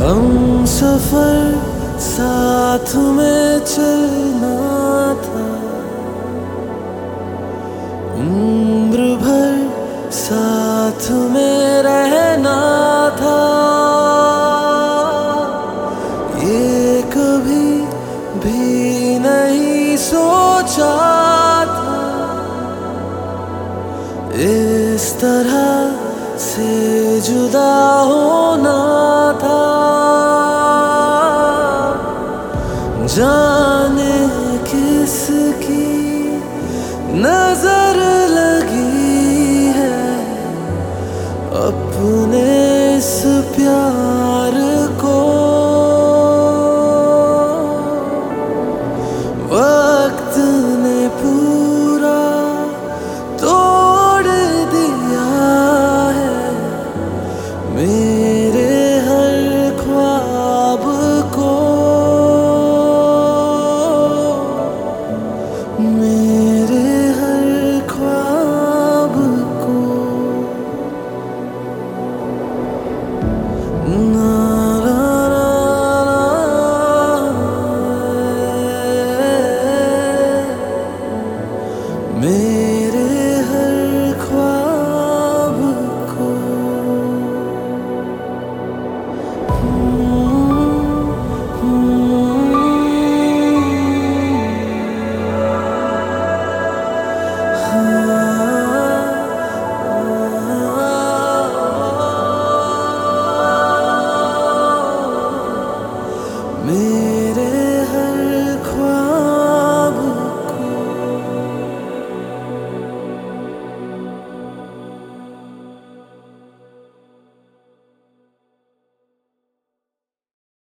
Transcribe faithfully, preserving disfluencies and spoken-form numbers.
हम सफर साथ में चलना था, उम्र भर साथ में रहना था। ये कभी भी नहीं सोचा था इस तरह से जुदा होना था। जाने किसकी नजर लगी है अपने इस प्यार को, वक्त ने पूरा तोड़ दिया है मेरे हर ख्वाब को, मेरे हर ख्वाब को। ना me